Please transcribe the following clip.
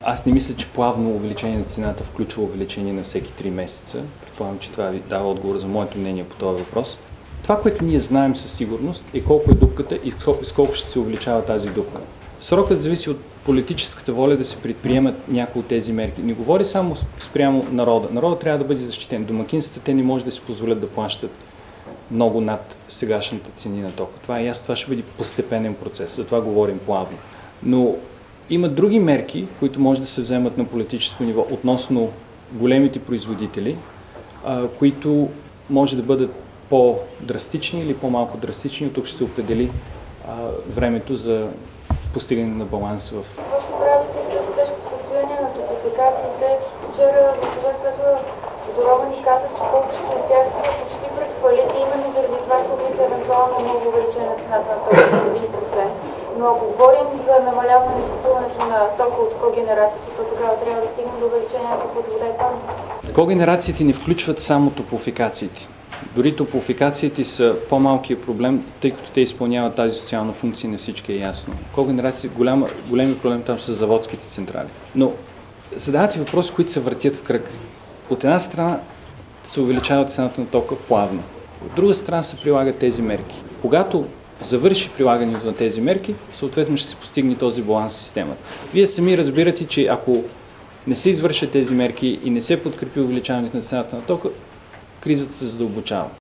Аз не мисля, че плавно увеличение на цената включва увеличение на всеки 3 месеца. Предполагам, че това ви дава отговор за моето мнение по този въпрос. Това, което ние знаем със сигурност, е колко е дупката и с колко ще се увеличава тази дупка. Срокът зависи от политическата воля да се предприемат някои от тези мерки. Не говори само спрямо народа. Народът трябва да бъде защитен. Домакинствата те не може да си позволят да плащат много над сегашните цени на тока. Това е ясно, това ще бъде постепенен процес, затова говорим плавно. Но има други мерки, които може да се вземат на политическо ниво относно големите производители, които може да бъдат по-драстични или по-малко драстични. От тук ще се определи времето за постигане на баланс в... Какво ще правите с тежкото състояние на топлофикациите? Вчера госпожа Светла Тодорова ни каза, че повечето от тях са почти пред фалит и именно заради това се обмисля евентуално много увеличение на цената на тока с 1%. Но ако говорим за намаляване на изкупуването на тока от когенерациите, то тогава трябва да стигнем до увеличение на топлата вода и парно. Когенерациите не включват само топлофикациите. Дори топлофикациите са по-малкият проблем, тъй като те изпълняват тази социална функция, на всички е ясно. Когенерациите, големи проблем там са заводските централи. Но задават и въпроси, които се въртят в кръг. От една страна се увеличава цената на тока плавно. От друга страна се прилагат тези мерки. Когато завърши прилагането на тези мерки, съответно ще се постигне този баланс в системата. Вие сами разбирате, че ако не се извършат тези мерки и не се подкрепи увеличаването на цената на тока, кризата се задълбочава.